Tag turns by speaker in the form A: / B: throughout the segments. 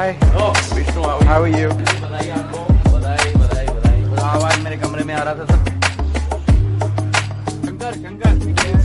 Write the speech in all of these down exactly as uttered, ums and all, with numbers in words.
A: Hi.
B: Oh, Vishnu,
A: how are you?
B: बधाई आपको, बधाई, बधाई, बधाई। आवाज मेरे कमरे में आ रहा था sir. Shankar, Shankar.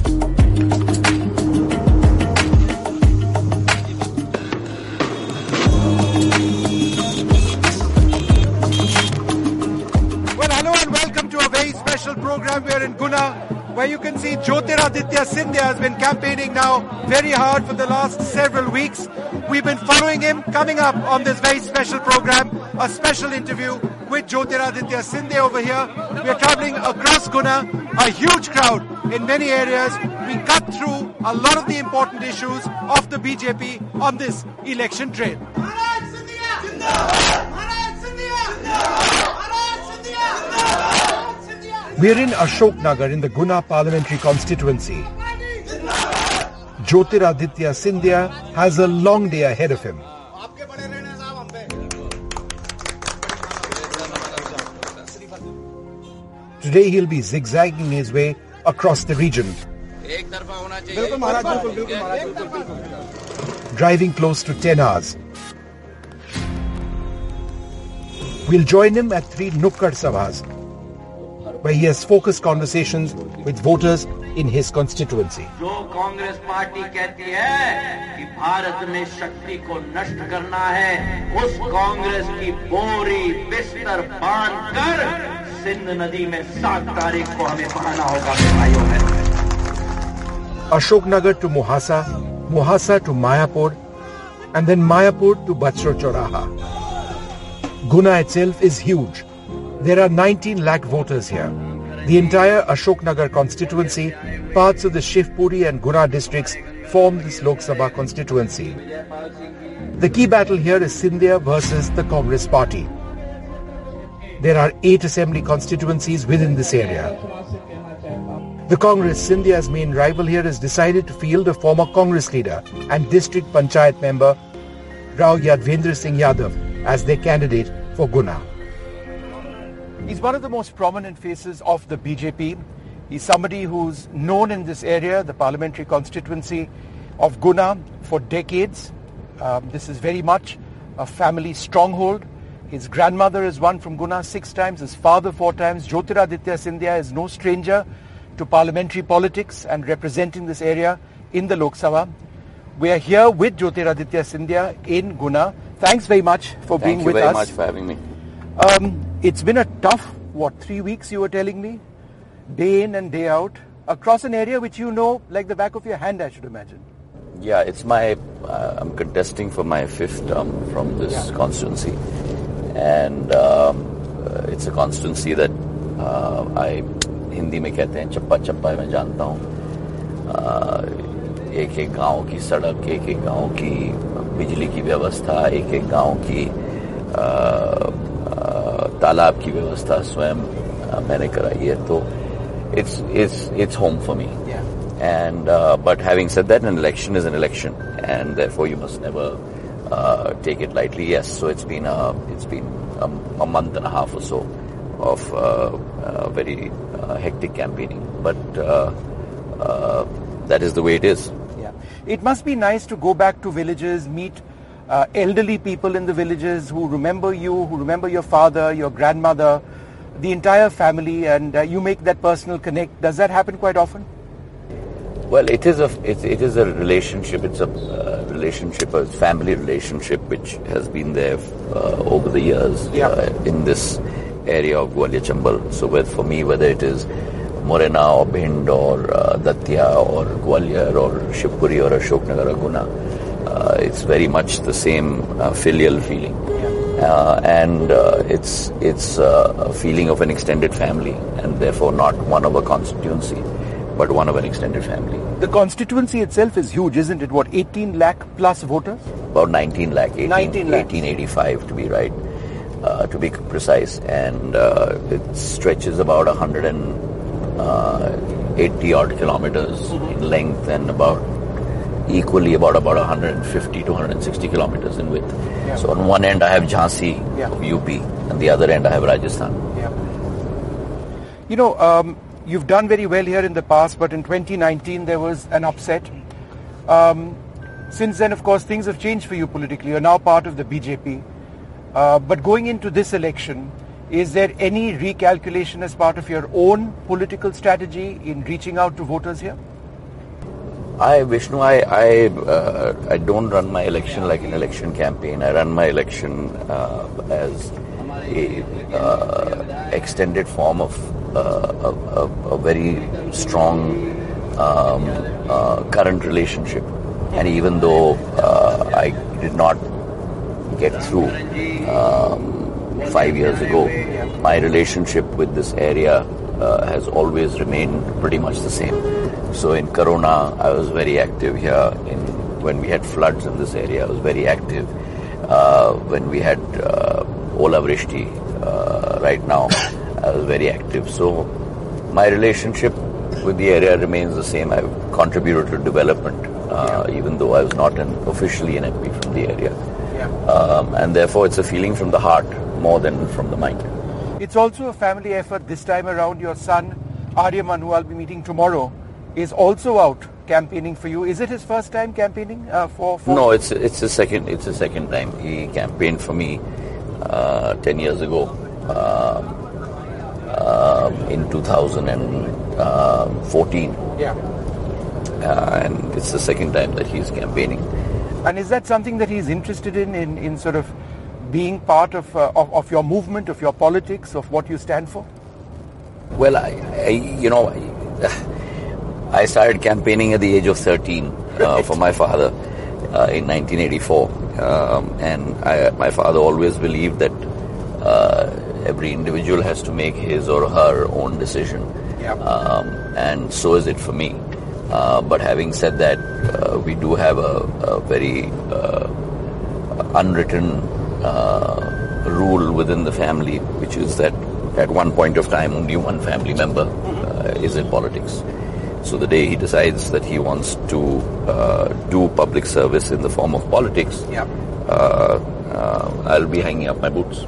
A: Well, hello and welcome to a very special program. We are in Guna, where you can see Jyotiraditya Scindia has been campaigning now very hard for the last several weeks. We've been following him. Coming up on this very special program, a special interview with Jyotiraditya Scindia over here. We are traveling across Guna, a huge crowd in many areas. We cut through a lot of the important issues of the B J P on this election trail. We're in Ashok Nagar in the Guna parliamentary constituency. Jyotiraditya Scindia has a long day ahead of him. Today he'll be zigzagging his way across the region, driving close to ten hours. We'll join him at three Nukkad Sabhas, where he has focused conversations with voters in his constituency.
B: जो Congress party कहती है कि भारत में शक्ति को नष्ट करना है, उस कांग्रेस की बोरी बिस्तर बांधकर सिंध नदी में सात तारीख को हमें बहाना होगा भाइयों में।
A: Ashok Nagar to Mohasa, Mohasa to Mayapur, and then Mayapur to Bachro Choraha. Guna itself is huge. There are nineteen lakh voters here. The entire Ashok Nagar constituency, parts of the Shivpuri and Guna districts form this Lok Sabha constituency. The key battle here is Scindia versus the Congress party. There are eight assembly constituencies within this area. The Congress, Scindia's main rival here, has decided to field a former Congress leader and district panchayat member Rao Yadvendra Singh Yadav as their candidate for Guna. He's one of the most prominent faces of the B J P. He's somebody who's known in this area, the parliamentary constituency of Guna, for decades. Um, this is very much a family stronghold. His grandmother has won from Guna six times, his father four times. Jyotiraditya Scindia is no stranger to parliamentary politics and representing this area in the Lok Sabha. We are here with Jyotiraditya Scindia in Guna. Thanks very much for being with us.
C: Thank you very much for having me.
A: Um, it's been a tough, what, three weeks you were telling me? Day in and day out, across an area which you know like the back of your hand, I should imagine.
C: Yeah, it's my, uh, I'm contesting for my fifth term from this yeah. constituency. And um, uh, it's a constituency that uh, I, Hindi में कहते हैं चप्पा चप्पा मैं जानता हूँ. एक एक गांव की सड़क, एक एक गांव की बिजली की व्यवस्था, एक एक गांव की तालाब की व्यवस्था स्वयं मैंने कराई है. तो it's it's it's home for me.
A: Yeah.
C: And uh, but having said that, an election is an election, and therefore you must never uh, take it lightly. Yes, so it's been a it's been a, a month and a half or so of uh, uh, very uh, hectic campaigning, but uh, uh, that is the way it is.
A: Yeah, it must be nice to go back to villages, meet uh, elderly people in the villages who remember you, who remember your father, your grandmother, the entire family, and uh, you make that personal connect. Does that happen quite often?
C: Well, it is a it, it is a relationship. It's a uh, relationship, a family relationship, which has been there uh, over the years
A: yeah.
C: uh, in this area of Gwalior Chambal. So, with, for me, whether it is Morena or Bhind or uh, Datia or Gwalior or Shivpuri or Ashok Nagar or Guna, uh, it's very much the same uh, filial feeling,
A: yeah.
C: uh, and uh, it's it's uh, a feeling of an extended family, and therefore not one of a constituency, but one of an extended family.
A: The constituency itself is huge, isn't it? What, eighteen lakh plus voters?
C: About nineteen lakh, eighteen,
A: nineteen lakh.
C: eighteen eighty-five to be right, uh, to be precise. And uh, it stretches about one hundred eighty odd kilometers mm-hmm. in length and about equally about about one hundred fifty to one hundred sixty kilometers in width.
A: Yeah.
C: So on one end I have Jhansi,
A: yeah.
C: U P, and the other end I have Rajasthan.
A: Yeah. You know, um, you've done very well here in the past, but in twenty nineteen there was an upset. Um, Since then, of course, things have changed for you politically. You're now part of the B J P. Uh, but going into this election, is there any recalculation as part of your own political strategy in reaching out to voters here?
C: I, Vishnu, I I, uh, I don't run my election like an election campaign. I run my election uh, as a uh, extended form of uh, a, a, a very strong um, uh, current relationship. And even though uh, I did not get through um, five years ago, my relationship with this area uh, has always remained pretty much the same. So in Corona, I was very active here. In when we had floods in this area, I was very active. Uh, when we had uh, Ola Vrishti uh, right now, I was very active. So my relationship with the area remains the same. I've contributed to development, uh, yeah. even though I was not an, officially an M P from the area. Yeah. Um, and therefore, it's a feeling from the heart more than from the mind.
A: It's also a family effort this time around. Your son, Aryaman, who I'll be meeting tomorrow, is also out campaigning for you. Is it his first time campaigning uh, for, for?
C: No, it's it's a second. It's a second time. He campaigned for me uh, ten years ago um, um, in two thousand fourteen.
A: Yeah.
C: Uh, and it's the second time that he's campaigning.
A: And is that something that he's interested in, in, in sort of being part of, uh, of of your movement, of your politics, of what you stand for?
C: Well, I, I you know. I started campaigning at the age of thirteen uh, for my father uh, in nineteen eighty-four. Um, and I, my father always believed that uh, every individual has to make his or her own decision.
A: Yep.
C: Um, and so is it for me. Uh, but having said that, uh, we do have a, a very uh, unwritten uh, rule within the family, which is that at one point of time only one family member uh, is in politics. So the day he decides that he wants to uh, do public service in the form of politics,
A: yeah.
C: uh, uh, I'll be hanging up my boots.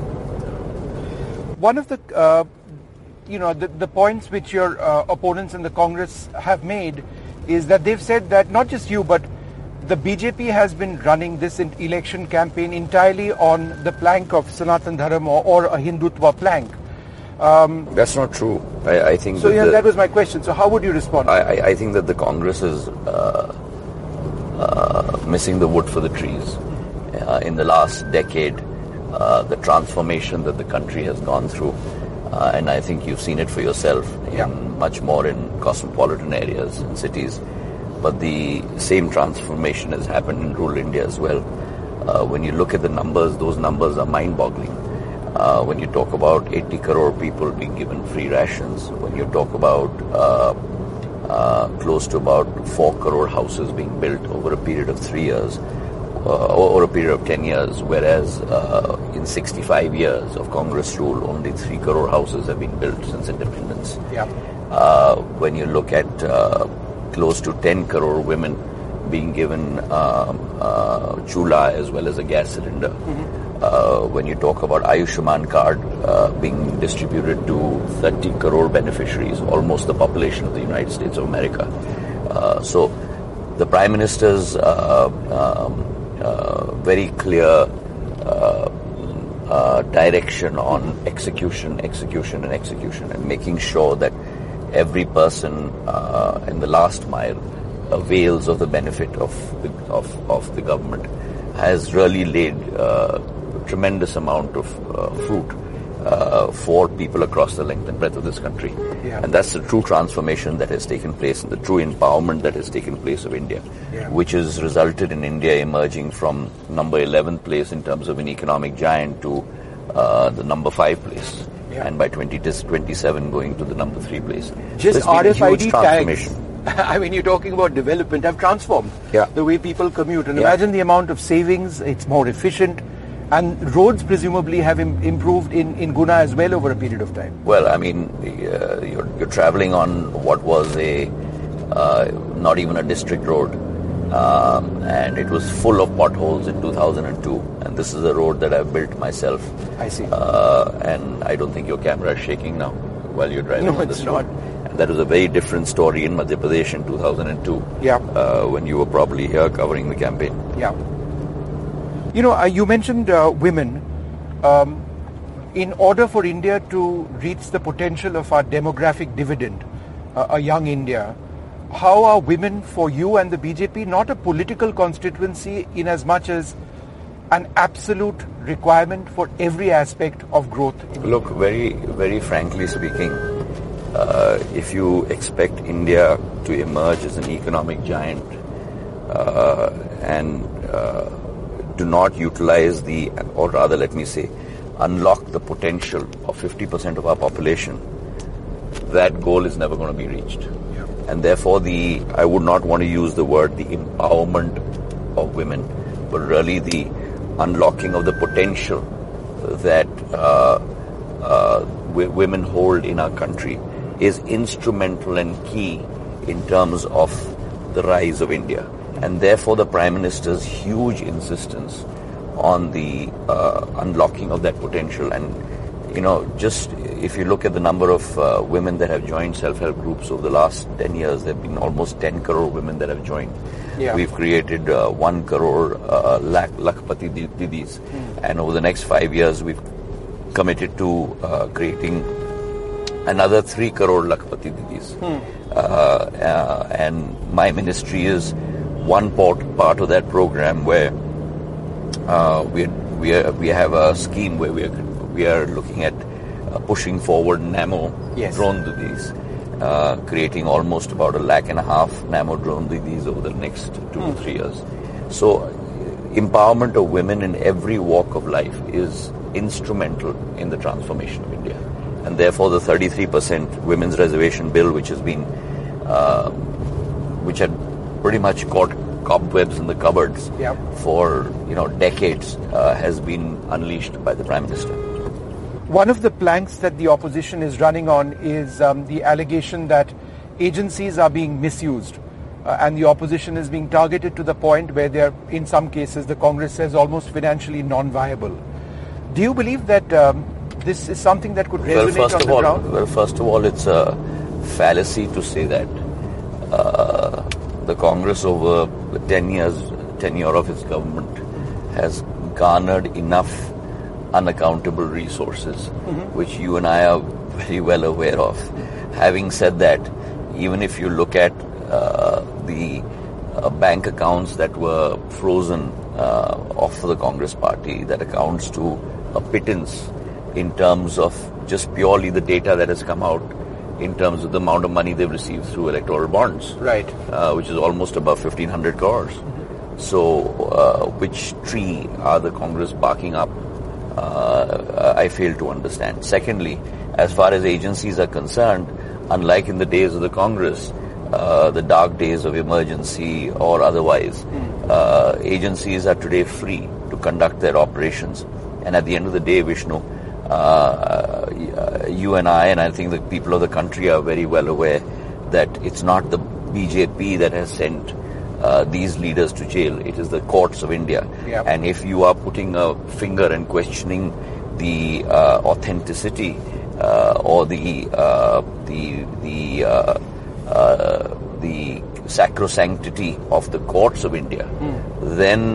A: One of the, uh, you know, the, the points which your uh, opponents in the Congress have made is that they've said that not just you, but the B J P has been running this election campaign entirely on the plank of Sanatan Dharma or, or a Hindutva plank.
C: Um, That's not true. I, I think.
A: So
C: that,
A: yeah,
C: the,
A: that was my question. So how would you respond?
C: I, I think that the Congress is uh, uh, missing the wood for the trees. Uh, in the last decade, uh, the transformation that the country has gone through, uh, and I think you've seen it for yourself,
A: yeah.
C: in much more in cosmopolitan areas and cities. But the same transformation has happened in rural India as well. Uh, when you look at the numbers, those numbers are mind-boggling. Uh, when you talk about eighty crore people being given free rations, when you talk about uh, uh, close to about four crore houses being built over a period of three years, uh, or a period of ten years, whereas uh, in sixty-five years of Congress rule, only three crore houses have been built since independence.
A: Yeah.
C: Uh, when you look at uh, close to ten crore women being given um, uh, chula as well as a gas cylinder. Mm-hmm. Uh, when you talk about Ayushman card uh, being distributed to thirty crore beneficiaries, almost the population of the United States of America. Uh, so the Prime Minister's uh, um, uh, very clear uh, uh, direction on execution, execution and execution, and making sure that every person uh, in the last mile avails of the benefit of the, of, of the government has really laid uh, tremendous amount of uh, fruit uh, for people across the length and breadth of this country.
A: Yeah.
C: And that's the true transformation that has taken place and the true empowerment that has taken place of India,
A: yeah.
C: which has resulted in India emerging from number eleventh place in terms of an economic giant to uh, the number five place.
A: Yeah.
C: And by twenty twenty-seven going to the number three place.
A: Just
C: so
A: R F I D
C: tags.
A: I mean, you're talking about development have transformed
C: yeah.
A: the way people commute. And
C: yeah.
A: imagine the amount of savings, it's more efficient. And roads presumably have im- improved in, in Guna as well over a period of time.
C: Well, I mean, uh, you're, you're traveling on what was a uh, not even a district road. Um, and it was full of potholes in two thousand two. And this is a road that I've built myself.
A: I see.
C: Uh, and I don't think your camera is shaking now while you're driving
A: no,
C: on this
A: it's
C: road.
A: not.
C: And that was a very different story in Madhya Pradesh in two thousand two,
A: Yeah.
C: uh, when you were probably here covering the campaign.
A: Yeah. You know, uh, you mentioned uh, women. Um, in order for India to reach the potential of our demographic dividend, uh, a young India, how are women for you and the B J P not a political constituency in as much as an absolute requirement for every aspect of growth?
C: Look, very, very frankly speaking, uh, if you expect India to emerge as an economic giant uh, and uh, do not utilize the, or rather let me say, unlock the potential of fifty percent of our population, that goal is never going to be reached.
A: Yeah.
C: And therefore, the I would not want to use the word the empowerment of women, but really the unlocking of the potential that uh, uh, w- women hold in our country is instrumental and key in terms of the rise of India. And therefore, the Prime Minister's huge insistence on the uh, unlocking of that potential. And, you know, just if you look at the number of uh, women that have joined self-help groups over the last ten years, there have been almost ten crore women that have joined.
A: Yeah.
C: We've created uh, one crore uh, lakh Lakhpati Didis. Mm. And over the next five years, we've committed to uh, creating another three crore Lakhpati Didis. Mm. Uh, uh, and my ministry is one part, part of that program where Uh, we we are, we have a scheme where we are we are looking at uh, pushing forward nano
A: Yes.
C: drone didis, uh, creating almost about a lakh and a half nano drone didis over the next two
A: Hmm.
C: to three years. So, uh, empowerment of women in every walk of life is instrumental in the transformation of India, and therefore the thirty-three percent women's reservation bill, which has been uh, which had pretty much caught cobwebs in the cupboards
A: Yep.
C: for you know decades, uh, has been unleashed by the Prime Minister.
A: One of the planks that the opposition is running on is um, the allegation that agencies are being misused, uh, and the opposition is being targeted to the point where they are, in some cases, the Congress says, almost financially non-viable. Do you believe that um, this is something that could
C: Well,
A: resonate
C: first
A: on
C: of
A: the
C: all,
A: ground?
C: well, first of all, it's a fallacy to say that uh, the Congress over the ten years tenure of its government has garnered enough unaccountable resources, mm-hmm. which you and I are very well aware of. Having said that, even if you look at uh, the uh, bank accounts that were frozen uh, off the Congress party, that accounts to a pittance in terms of just purely the data that has come out in terms of the amount of money they've received through electoral bonds,
A: right?
C: Uh, which is almost above fifteen hundred crores. Mm-hmm. So, uh, which tree are the Congress barking up? Uh, I fail to understand. Secondly, as far as agencies are concerned, unlike in the days of the Congress, uh, the dark days of emergency or otherwise, mm. uh, agencies are today free to conduct their operations. And at the end of the day, Vishnu, Uh, you and I, and I think the people of the country are very well aware that it's not the B J P that has sent uh, these leaders to jail. It is the courts of India.
A: Yep.
C: And if you are putting a finger and questioning the uh, authenticity uh, or the uh, the the uh, uh, the sacrosanctity of the courts of India, mm. then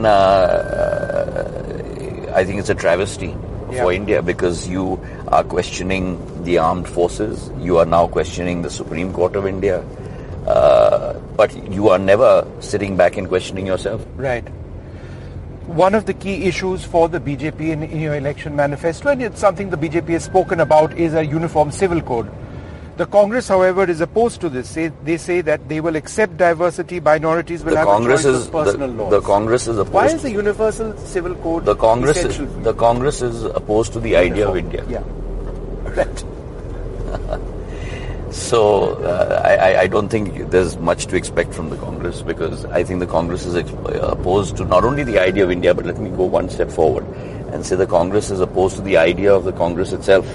C: uh, I think it's a travesty for yeah. India, because you are questioning the armed forces, you are now questioning the Supreme Court of India, uh, but you are never sitting back and questioning yourself.
A: Right. One of the key issues for the B J P in, in your election manifesto, and it's something the B J P has spoken about, is a uniform civil code. The Congress, however, is opposed to this. They, they say that they will accept diversity, minorities will
C: the
A: have
C: Congress
A: a choice
C: is,
A: of personal
C: the,
A: laws.
C: The Congress is opposed.
A: Why is the universal civil code
C: the Congress
A: essential?
C: Is, the Congress is opposed to the uniform. idea of India.
A: Yeah. Right.
C: So uh, I, I don't think there's much to expect from the Congress, because I think the Congress is exp- opposed to not only the idea of India, but let me go one step forward and say the Congress is opposed to the idea of the Congress itself.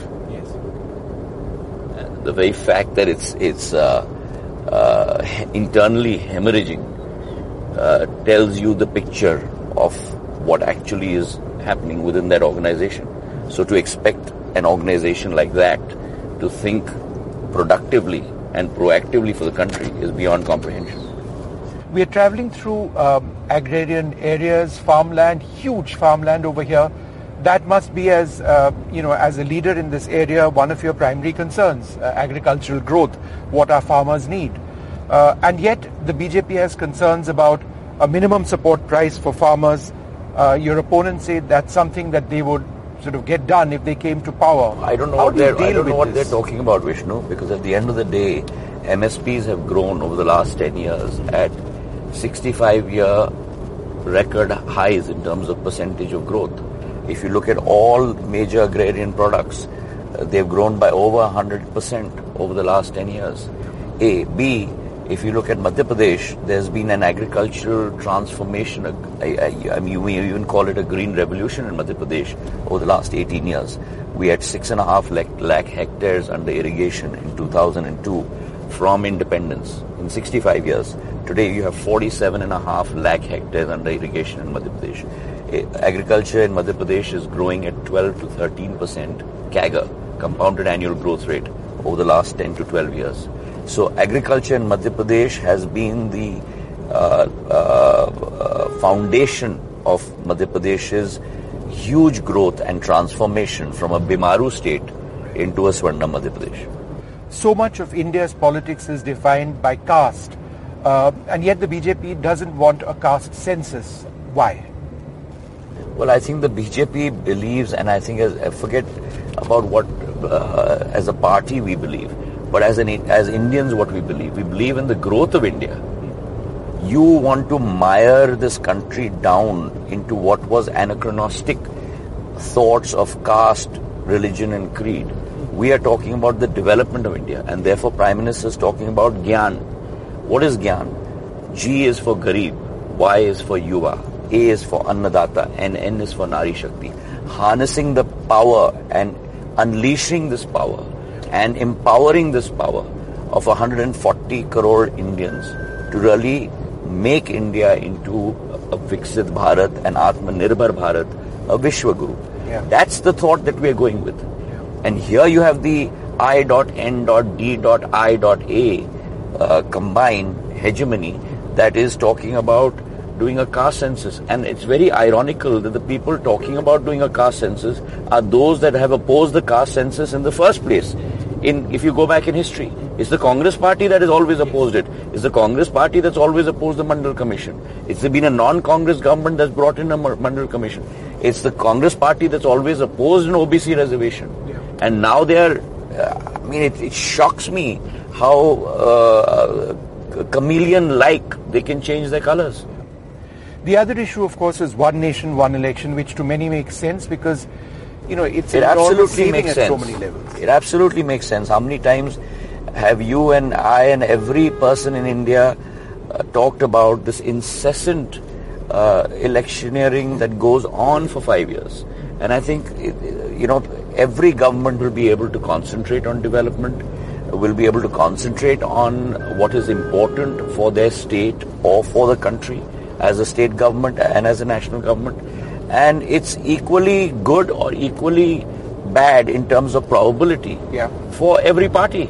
C: The very fact that it's it's uh, uh, internally hemorrhaging uh, tells you the picture of what actually is happening within that organization. So to expect an organization like that to think productively and proactively for the country is beyond comprehension.
A: We are traveling through um, agrarian areas, farmland, huge farmland over here. That must be, as uh, you know, as a leader in this area, one of your primary concerns, uh, agricultural growth, what our farmers need. Uh, and yet the B J P has concerns about a minimum support price for farmers. Uh, your opponents say that's something that they would sort of get done if they came to power.
C: I don't know
A: How
C: what
A: do
C: they're,
A: you
C: I
A: deal
C: don't know
A: with
C: what
A: this?
C: they're talking about, Vishnu, because at the end of the day, M S Ps have grown over the last ten years at sixty-five year record highs in terms of percentage of growth. If you look at all major agrarian products, uh, they've grown by over one hundred percent over the last ten years. A. B. If you look at Madhya Pradesh, there's been an agricultural transformation. I, I, I mean, we even call it a green revolution in Madhya Pradesh over the last eighteen years. We had six and a half lakh, lakh hectares under irrigation in two thousand two from independence in sixty-five years. Today you have forty-seven and a half lakh hectares under irrigation in Madhya Pradesh. Agriculture in Madhya Pradesh is growing at twelve to thirteen percent C A G R, compounded annual growth rate, over the last ten to twelve years. So agriculture in Madhya Pradesh has been the uh, uh, uh, foundation of Madhya Pradesh's huge growth and transformation from a Bimaru state into a Swarna Madhya Pradesh.
A: So much of India's politics is defined by caste, uh, and yet the B J P doesn't want a caste census. Why?
C: Well, I think the B J P believes, and I think as, I forget about what uh, as a party we believe, but as an as Indians what we believe. We believe in the growth of India. You want to mire this country down into what was anachronistic thoughts of caste, religion and creed. We are talking about the development of India, and therefore Prime Minister is talking about Gyan. What is Gyan? G is for Garib, Y is for Yuva, A is for Annadata, and N is for Nari Shakti. Harnessing the power and unleashing this power and empowering this power of one hundred forty crore Indians to really make India into a Viksit Bharat, an Atmanirbhar Bharat, a Vishwa Guru.
A: Yeah.
C: That's the thought that we are going with. And here you have the I dot N dot D dot I dot A uh, combined hegemony that is talking about doing a caste census. And it's very ironical that the people talking about doing a caste census are those that have opposed the caste census in the first place. In, if you go back in history, it's the Congress party that has always opposed it. It's the Congress party that's always opposed the Mandal Commission. It's been a non-Congress government that's brought in a Mandal Commission. It's the Congress party that's always opposed an O B C reservation. Yeah. And now they are, uh, I mean, it, it shocks me how uh, chameleon-like they can change their colors.
A: The other issue, of course, is one nation, one election, which to many makes sense because, you know, it's
C: it absolutely makes
A: at
C: sense.
A: so many levels.
C: It absolutely makes sense. How many times have you and I and every person in India uh, talked about this incessant uh, electioneering that goes on for five years? And I think, it, you know, every government will be able to concentrate on development, will be able to concentrate on what is important for their state or for the country as a state government and as a national government. And it's equally good or equally bad in terms of probability
A: yeah.
C: for every party.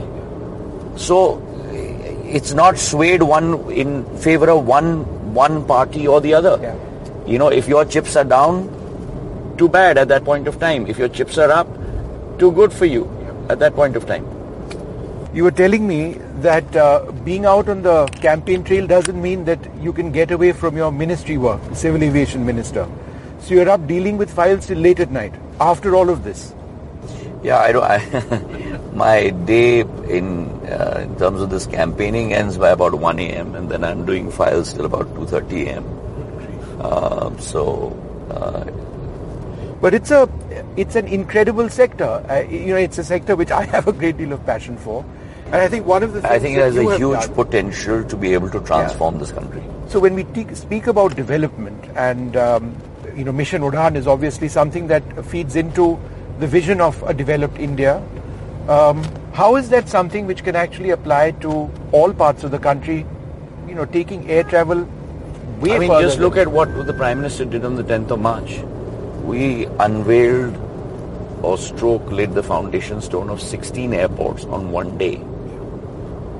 C: So it's not swayed one in favor of one one party or the other.
A: Yeah.
C: You know, if your chips are down, too bad at that point of time. If your chips are up, too good for you at that point of time.
A: You were telling me that uh, being out on the campaign trail doesn't mean that you can get away from your ministry work, civil aviation minister. So you're up dealing with files till late at night after all of this.
C: Yeah, I don't. I, my day in uh, in terms of this campaigning ends by about one a m and then I'm doing files till about two thirty a m Uh, so. Uh,
A: But it's a, it's an incredible sector. Uh, you know, it's a sector which I have a great deal of passion for, and I think one of the things
C: I think it has a huge
A: done,
C: potential to be able to transform yeah. this country.
A: So when we te- speak about development, and um, you know, Mission Udaan is obviously something that feeds into the vision of a developed India. Um, how is that something which can actually apply to all parts of the country? You know, taking air travel way
C: I mean,
A: further
C: just look at what the Prime Minister did on the tenth of March. We unveiled or stroke laid the foundation stone of sixteen airports on one day.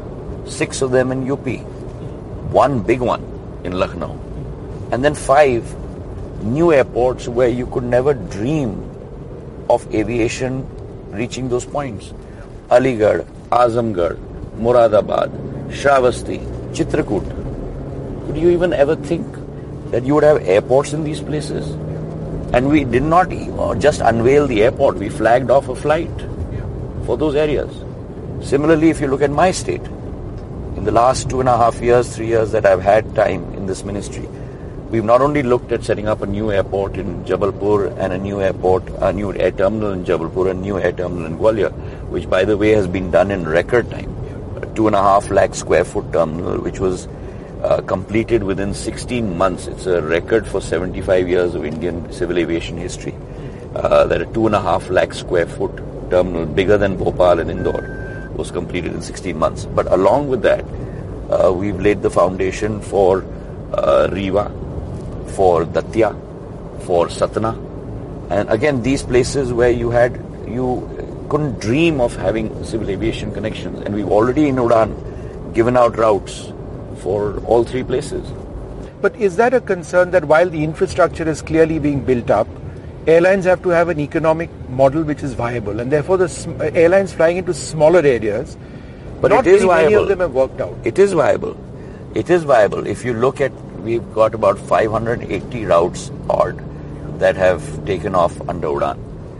C: six of them in U P, one big one in Lucknow, and then five new airports where you could never dream of aviation reaching those points. Aligarh, Azamgarh, Moradabad, Shravasti, Chitrakoot. Could you even ever think that you would have airports in these places? And we did not just unveil the airport, we flagged off a flight for those areas. Similarly, if you look at my state, in the last two and a half years, three years that I've had time in this ministry, we've not only looked at setting up a new airport in Jabalpur and a new airport, a new air terminal in Jabalpur and a new air terminal in Gwalior, which by the way has been done in record time. A two and a half lakh square foot terminal, which was uh, completed within sixteen months. It's a record for seventy-five years of Indian civil aviation history. Uh, that a two and a half lakh square foot terminal, bigger than Bhopal and Indore, was completed in sixteen months. But along with that, uh, we've laid the foundation for uh, Rewa, for Datia, for Satna, and again these places where you had you couldn't dream of having civil aviation connections, and we've already in Udan given out routes for all three places.
A: But is that a concern that while the infrastructure is clearly being built up, airlines have to have an economic model which is viable, and therefore the sm- airlines flying into smaller areas,
C: but
A: not
C: it is
A: really
C: viable.
A: Many of them have worked out.
C: It is viable. It is viable. If you look at, we've got about five hundred eighty routes odd that have taken off under Udan.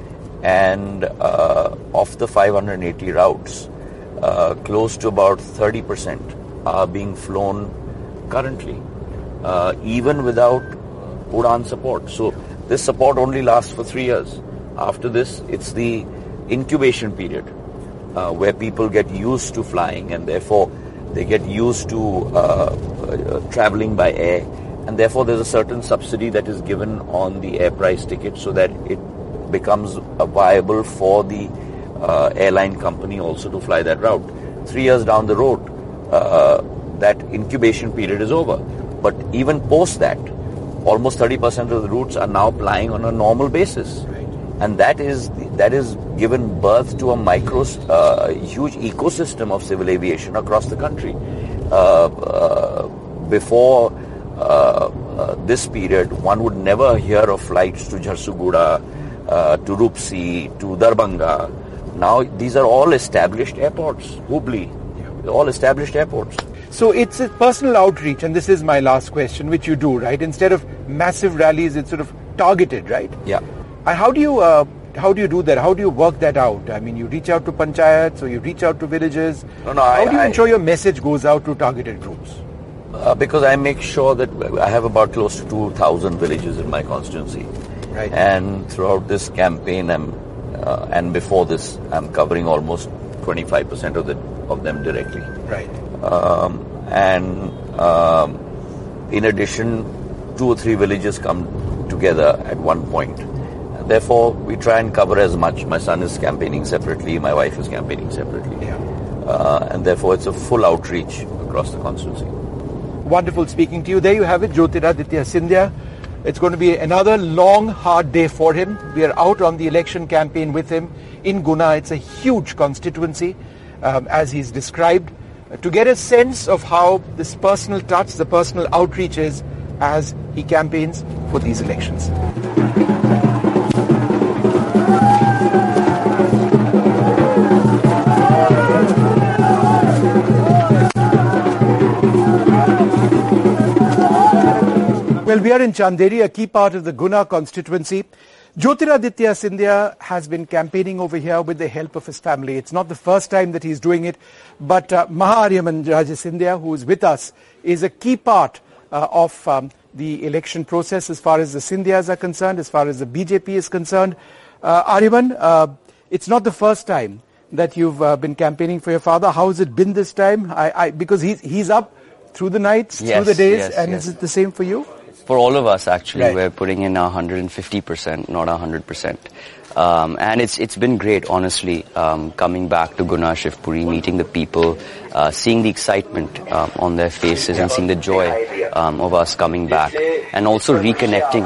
C: And uh, of the five hundred eighty routes, uh, close to about thirty percent are being flown currently, uh, even without Udan support. So this support only lasts for three years. After this, it's the incubation period uh, where people get used to flying, and therefore they get used to uh, uh, traveling by air, and therefore there's a certain subsidy that is given on the air price ticket so that it becomes uh, viable for the uh, airline company also to fly that route. Three years down the road, uh, that incubation period is over. But even post that, almost thirty percent of the routes are now flying on a normal basis. And that is that is given birth to a micro, uh, huge ecosystem of civil aviation across the country. Uh, uh, before uh, uh, this period, one would never hear of flights to Jharsuguda, uh, to Rupsi, to Darbhanga. Now these are all established airports. Hubli, all established airports.
A: So it's a personal outreach, and this is my last question, which you do, right? Instead of massive rallies, it's sort of targeted, right?
C: Yeah.
A: And how do you uh, how do you do that? How do you work that out? I mean, you reach out to panchayats, or you reach out to villages.
C: No, no.
A: How
C: I,
A: do you
C: I,
A: ensure your message goes out to targeted groups?
C: Uh, because I make sure that I have about close to two thousand villages in my constituency,
A: right?
C: And throughout this campaign, I'm uh, and before this, I'm covering almost twenty-five percent of the of them directly,
A: right?
C: Um, and um, in addition, two or three villages come together at one point. Therefore, we try and cover as much. My son is campaigning separately, my wife is campaigning separately.
A: Yeah.
C: Uh, and therefore, it's a full outreach across the constituency.
A: Wonderful speaking to you. There you have it, Jyotiraditya Scindia. It's going to be another long, hard day for him. We are out on the election campaign with him in Guna. It's a huge constituency, um, as he's described. Uh, to get a sense of how this personal touch, the personal outreach is as he campaigns for these elections. Well, we are in Chanderi, a key part of the Guna constituency. Jyotiraditya Scindia has been campaigning over here with the help of his family. It's not the first time that he's doing it, but uh, Maha-Aryaman Raja Scindia, who is with us, is a key part uh, of um, the election process as far as the Scindias are concerned, as far as the B J P is concerned. Uh, Aryaman, uh, it's not the first time that you've uh, been campaigning for your father. How has it been this time? I, I, because he's, he's up through the nights,
D: yes,
A: through the days,
D: yes,
A: and
D: yes.
A: is it the same for you?
D: For all of us, actually,
A: right.
D: We're putting in one hundred fifty percent, not one hundred percent. Um, and it's it's been great, honestly, um, coming back to Guna Shivpuri, meeting the people, uh, seeing the excitement um, on their faces and seeing the joy um, of us coming back, and also reconnecting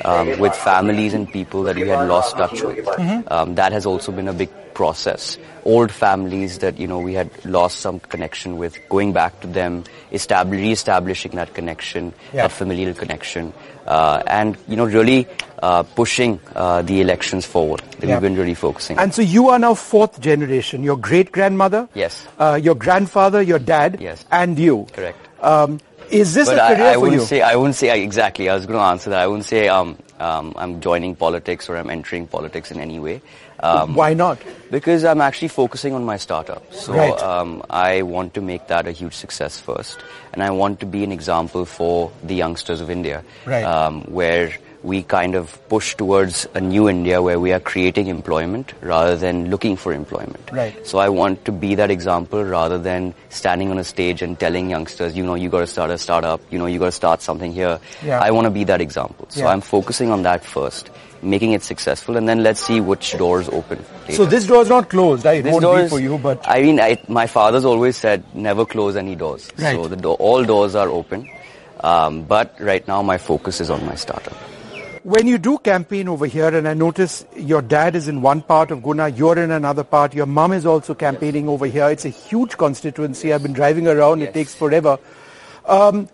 D: um, with families and people that we had lost touch with.
A: Mm-hmm.
D: Um, that has also been a big process. Old families that, you know, we had lost some connection with, going back to them, establish, re-establishing that connection,
A: yeah.
D: that familial connection, uh, and, you know, really uh, pushing uh, the elections forward. That
A: yeah.
D: we've been really focusing
A: And
D: on.
A: so you are now fourth generation. Your great-grandmother,
D: Yes.
A: uh, your grandfather, your dad,
D: Yes.
A: and you.
D: Correct.
A: Um, is this
D: But
A: a career
D: I, I
A: for
D: wouldn't
A: you?
D: say, I wouldn't say, exactly, I was going to answer that. I wouldn't say um, um, I'm joining politics or I'm entering politics in any way. Um,
A: Why not?
D: Because I'm actually focusing on my startup. So
A: Right.
D: um, I want to make that a huge success first. And I want to be an example for the youngsters of India.
A: Right.
D: Um, where we kind of push towards a new India where we are creating employment rather than looking for employment.
A: Right.
D: So I want to be that example rather than standing on a stage and telling youngsters, you know, you got to start a startup, you know, you got to start something here.
A: Yeah.
D: I want to be that example. So
A: Yeah.
D: I'm focusing on that first, making it successful, and then let's see which doors open later.
A: So this door is not closed. It
D: This
A: won't
D: door
A: be
D: is-
A: for you, but
D: I mean, I, my father's always said, never close any doors.
A: Right.
D: So the door, all doors are open. Um, but right now my focus is on my startup.
A: when you do campaign over here, and I notice your dad is in one part of Guna, you're in another part, your mum is also campaigning over here. It's a huge constituency. I've been driving around.
D: Yes.
A: It takes forever. Um,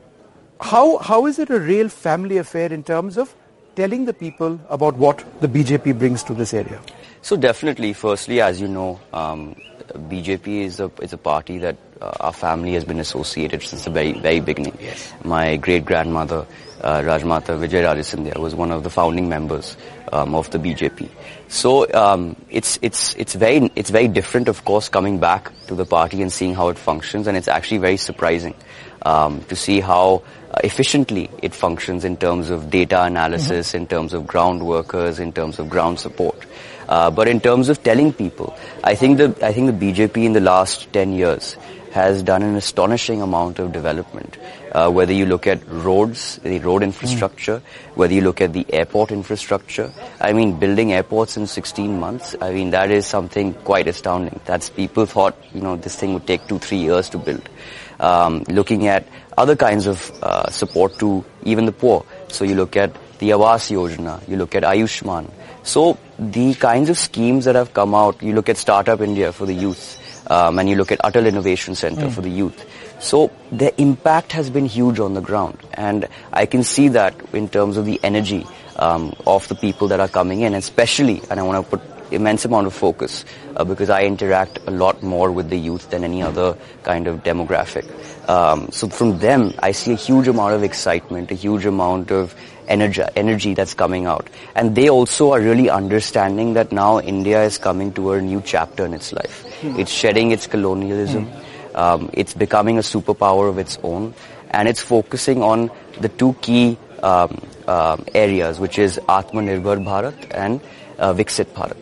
A: how how is it a real family affair in terms of telling the people about what the B J P brings to this area?
D: So definitely, firstly, as you know, um, B J P is a is a party that uh, our family has been associated since the very very beginning.
A: Yes.
D: My great grandmother, uh, Rajmata Vijay Raja Scindia, was one of the founding members um, of the B J P. So um, it's it's it's very it's very different, of course, coming back to the party and seeing how it functions, and it's actually very surprising um, to see how uh, efficiently it functions in terms of data analysis, mm-hmm. in terms of ground workers, in terms of ground support. Uh, but in terms of telling people, I think the I think the B J P in the last ten years has done an astonishing amount of development. Uh, whether you look at roads, the road infrastructure, mm. whether you look at the airport infrastructure, I mean, building airports in sixteen months, I mean, that is something quite astounding. That's people thought, you know, this thing would take two, three years to build. Um, looking at other kinds of uh, support to even the poor. So you look at the Awas Yojana, you look at Ayushman. So the kinds of schemes that have come out, you look at Startup India for the youth, um, and you look at Atal Innovation Center mm. for the youth. So the impact has been huge on the ground, and I can see that in terms of the energy um, of the people that are coming in, especially, and I want to put immense amount of focus uh, because I interact a lot more with the youth than any other kind of demographic. Um, so from them, I see a huge amount of excitement, a huge amount of energy, energy that's coming out. And they also are really understanding that now India is coming to a new chapter in its life. Mm. It's shedding its colonialism. Mm. Um, it's becoming a superpower of its own. And it's focusing on the two key um, um, areas, which is Atmanirbhar Bharat and uh, Viksit Bharat.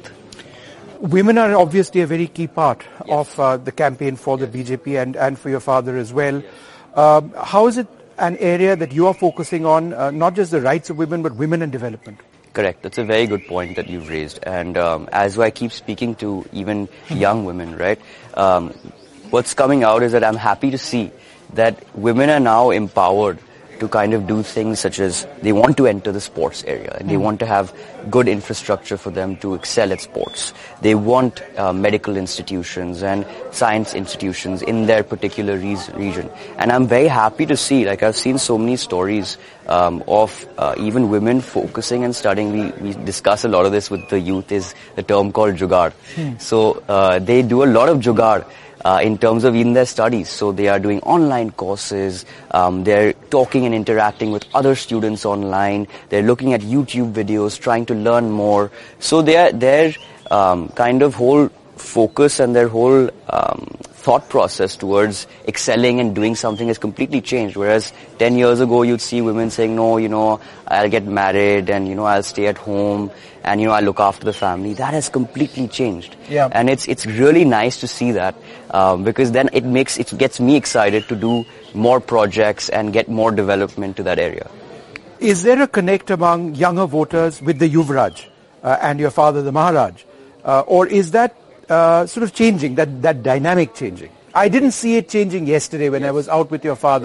A: Women are obviously a very key part
D: yes.
A: of uh, the campaign for the B J P and, and for your father as well. Um, how is it an area that you are focusing on, uh, not just the rights of women, but women and development?
D: Correct. That's a very good point that you've raised. And um, as I keep speaking to even young women, right, um, what's coming out is that I'm happy to see that women are now empowered to kind of do things such as they want to enter the sports area and they
A: mm.
D: want to have good infrastructure for them to excel at sports. They want uh, medical institutions and science institutions in their particular re- region. And I'm very happy to see, like I've seen so many stories um, of uh, even women focusing and studying. We, we discuss a lot of this with the youth, is the term called jugaad. Mm. So uh, they do a lot of jugaad. Uh, in terms of in their studies. So they are doing online courses, um, they're talking and interacting with other students online, they're looking at YouTube videos, trying to learn more. So their, their um, kind of whole focus and their whole um, thought process towards excelling and doing something has completely changed. Whereas ten years ago you'd see women saying, no, you know, I'll get married and, you know, I'll stay at home and, you know, I'll look after the family. That has completely changed.
A: Yeah.
D: And it's it's really nice to see that um, because then it makes it gets me excited to do more projects and get more development to that area.
A: Is there a connect among younger voters with the Yuvraj uh, and your father, the Maharaj? Uh, or is that uh, sort of changing, that, that dynamic changing? I didn't see it changing yesterday when yes. I was out with your father. Yes.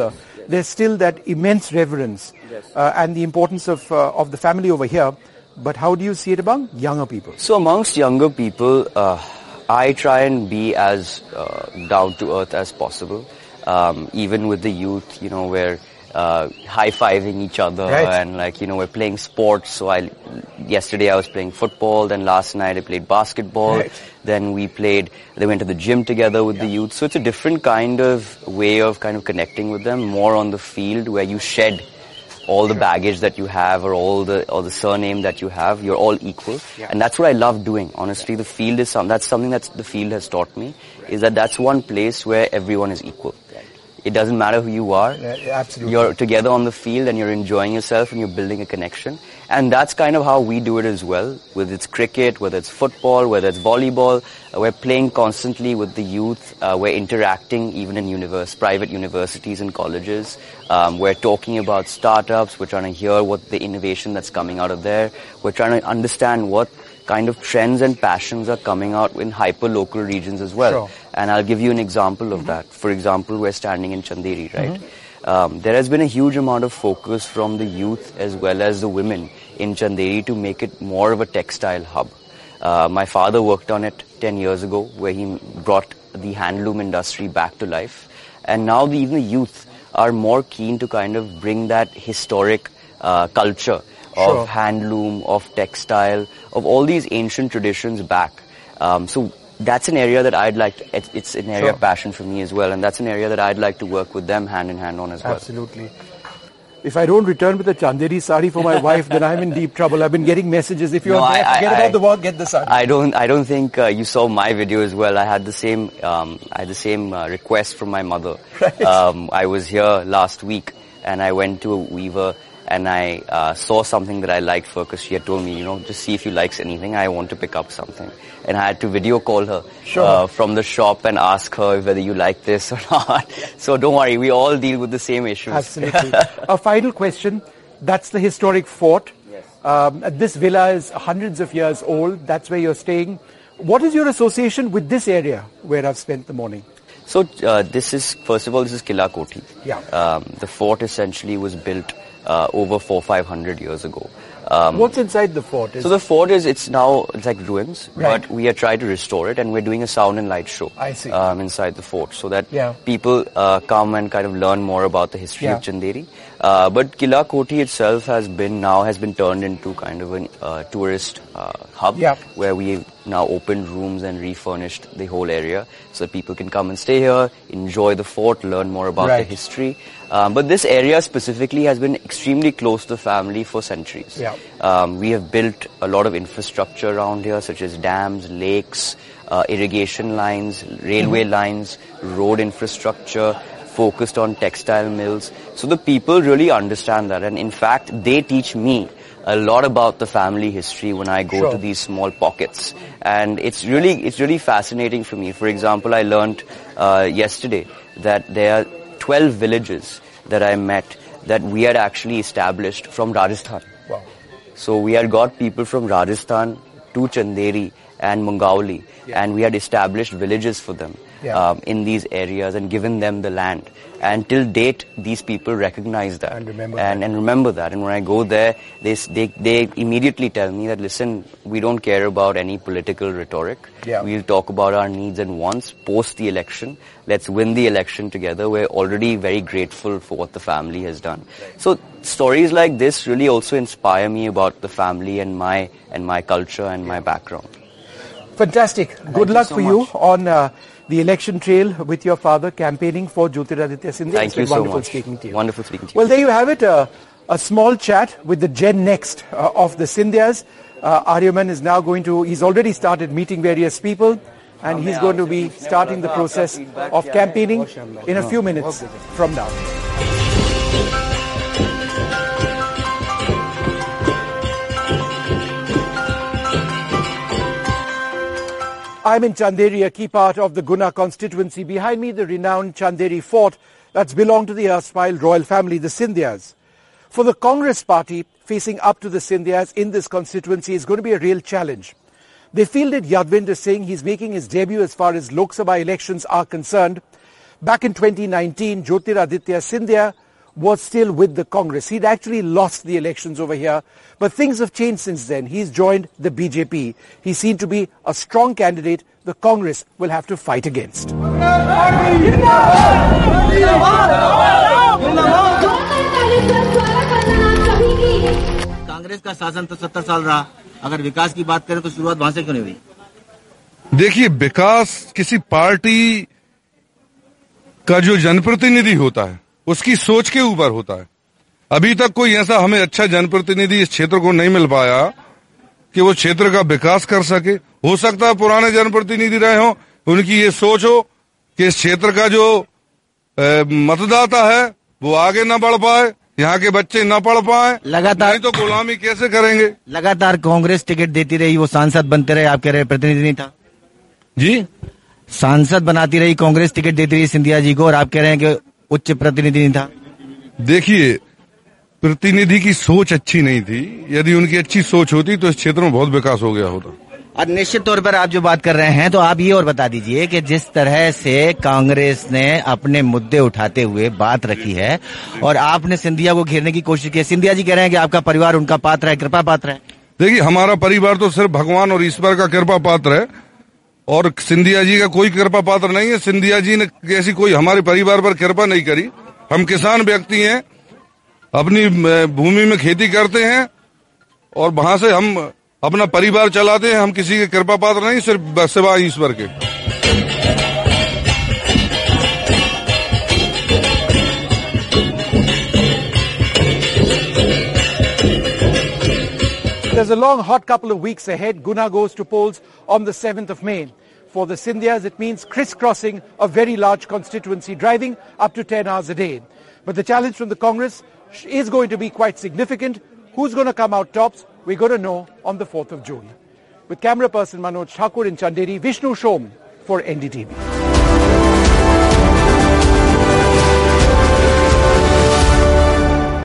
A: there's still that immense reverence
D: Yes.
A: uh, and the importance of uh, of the family over here. But how do you see it among younger people?
D: So amongst younger people, uh, I try and be as uh, down to earth as possible. Um, even with the youth, you know, we're uh, high-fiving each other
A: Right.
D: and like, you know, we're playing sports. So I, yesterday I was playing football, then last night I played basketball.
A: Right.
D: Then we played, they went to the gym together with the youth. So it's a different kind of way of kind of connecting with them, more on the field where you shed all the baggage that you have or all the or the surname that you have. You're all equal.
A: Yeah.
D: And that's what I love doing. Honestly, the field is some, that's something that the field has taught me, is that that's one place where everyone is equal. It doesn't matter who you are.
A: Yeah, absolutely.
D: You're together on the field and you're enjoying yourself and you're building a connection. And that's kind of how we do it as well. Whether it's cricket, whether it's football, whether it's volleyball, uh, we're playing constantly with the youth. Uh, we're interacting even in univers- private universities and colleges. Um, we're talking about startups. We're trying to hear what the innovation that's coming out of there. We're trying to understand what kind of trends and passions are coming out in hyper-local regions as well.
A: Sure.
D: And I'll give you an example of that. For example, we're standing in Chanderi, right? Um, there has been a huge amount of focus from the youth as well as the women in Chanderi to make it more of a textile hub. Uh, my father worked on it ten years ago, where he brought the handloom industry back to life. And now the, even the youth are more keen to kind of bring that historic uh, culture
A: Sure.
D: of handloom, of textile, of all these ancient traditions back. Um, so that's an area that I'd like to, it, it's an area
A: Sure.
D: of passion for me as well, and that's an area that I'd like to work with them hand in hand on as well.
A: Absolutely. If I don't return with a Chanderi sari for my wife, then I'm in deep trouble. I've been getting messages. If you're
D: No,
A: there,
D: I-
A: forget
D: I-
A: about the work, get the sari.
D: I don't. I don't think uh, you saw my video as well. I had the same. Um, I had the same uh, request from my mother.
A: Right.
D: Um, I was here last week, and I went to a weaver, and I uh, saw something that I liked for, because she had told me, you know, just see if you likes anything. I want to pick up something, and I had to video call her
A: Sure.
D: uh, from the shop and ask her whether you like this or not. So don't worry, we all deal with the same issues.
A: Absolutely. A final question. That's the historic fort.
D: Yes.
A: Um, this villa is hundreds of years old. That's where you're staying. What is your association with this area where I've spent the morning?
D: So uh, this is, first of all, this is Kila Koti.
A: Yeah.
D: Um, the fort essentially was built uh, over four, five hundred years ago. Um,
A: What's inside the fort? Is
D: so the fort is, it's now, it's like ruins,
A: Right.
D: but we are trying to restore it, and we're doing a sound and light show
A: I see.
D: Um, inside the fort, so that
A: Yeah.
D: people uh, come and kind of learn more about the history
A: Yeah.
D: of Chanderi. Uh, but Kila Koti itself has been now has been turned into kind of a uh, tourist uh, hub,
A: Yeah.
D: where we now opened rooms and refurnished the whole area so that people can come and stay here, enjoy the fort, learn more about
A: Right.
D: the history. Um, but this area specifically has been extremely close to the family for centuries.
A: Yeah.
D: Um, we have built a lot of infrastructure around here, such as dams, lakes, uh, irrigation lines, railway lines, road infrastructure, focused on textile mills. So the people really understand that, and in fact, they teach me a lot about the family history when I go
A: Sure.
D: to these small pockets. And it's really, it's really fascinating for me. For example, I learned uh, yesterday that there are twelve villages that I met that we had actually established from Rajasthan.
A: Wow.
D: So we had got people from Rajasthan to Chanderi and Mungauli,
A: Yeah.
D: and we had established villages for them
A: Yeah.
D: um, in these areas and given them the land. And till date, these people recognize that
A: And remember
D: and,
A: that.
D: and remember that. And when I go there, they, s- they they immediately tell me that, listen, we don't care about any political rhetoric.
A: Yeah.
D: We'll talk about our needs and wants post the election. Let's win the election together. We're already very grateful for what the family has done. So stories like this really also inspire me about the family and my and my culture and my background.
A: Fantastic. Good
D: you
A: luck
D: so
A: for you
D: much.
A: on uh, the election trail with your father campaigning for Jyotiraditya Scindia.
D: Thank
A: It's
D: you
A: been
D: so
A: wonderful
D: much.
A: speaking to you.
D: Wonderful speaking to you.
A: Well, there you have it. Uh, a small chat with the Gen Next uh, of the Scindias. Uh, Aryaman is now going to, he's already started meeting various people, and he's going to be starting the process of campaigning in a few minutes from now. I'm in Chanderi, a key part of the Guna constituency. Behind me, the renowned Chanderi fort that's belonged to the erstwhile royal family, the Scindias. For the Congress party, facing up to the Scindias in this constituency is going to be a real challenge. They fielded Yadvinder Singh. He's making his debut as far as Lok Sabha elections are concerned. Back in twenty nineteen, Jyotiraditya Scindia was still with the Congress. He'd actually lost the elections over here, but things have changed since then. He's joined the B J P. He's seen to be a strong candidate the Congress will have to fight against.
E: Congress का शासन तो सत्तर साल रहा, अगर विकास की बात करें तो शुरुआत वहां से क्यों नहीं हुई?
F: देखिए, विकास किसी पार्टी का जो जनप्रतिनिधि होता है उसकी सोच के ऊपर होता है। अभी तक कोई ऐसा हमें अच्छा जनप्रतिनिधि इस क्षेत्र को नहीं मिल पाया कि वो क्षेत्र का विकास कर सके। हो सकता है पुराने जनप्रतिनिधि रहे हो, उनकी ये सोच हो कि इस क्षेत्र का जो ए, मतदाता है वो आगे न बढ़ पाए, यहाँ के बच्चे न पढ़ पाए,
E: लगातार
F: नहीं तो गुलामी कैसे करेंगे।
E: लगातार कांग्रेस टिकट देती रही, वो सांसद बनते रहे, आप कह रहे प्रतिनिधि नहीं था
F: जी।
E: सांसद बनाती रही कांग्रेस, टिकट देती रही सिंधिया जी को, और आप कह रहे हैं कि उच्च प्रतिनिधि नहीं था।
F: देखिए, प्रतिनिधि की सोच अच्छी नहीं थी। यदि उनकी अच्छी सोच होती तो इस क्षेत्र में बहुत विकास हो गया होता।
E: और निश्चित तौर पर आप जो बात कर रहे हैं, तो आप ये और बता दीजिए कि जिस तरह से कांग्रेस ने अपने मुद्दे उठाते हुए बात रखी है और आपने सिंधिया को घेरने की कोशिश की, सिंधिया जी कह रहे हैं कि आपका परिवार उनका पात्र है, कृपा पात्र है।
F: देखिए, हमारा परिवार तो सिर्फ भगवान और ईश्वर का कृपा पात्र है और सिंधिया जी का कोई कृपा पात्र नहीं है। सिंधिया जी ने ऐसी कोई हमारे परिवार पर कृपा नहीं करी। हम किसान व्यक्ति हैं, अपनी भूमि में खेती करते हैं और वहां से हम अपना परिवार चलाते हैं। हम किसी के कृपा पात्र नहीं, सिर्फ सिवाय ईश्वर के।
A: There's a long, hot couple of weeks ahead. Guna goes to polls on the seventh of May. For the Scindias, it means crisscrossing a very large constituency, driving up to ten hours a day. But the challenge from the Congress is going to be quite significant. Who's going to come out tops? We're going to know on the fourth of June. With camera person Manoj Thakur in Chanderi, Vishnu Shom for N D T V.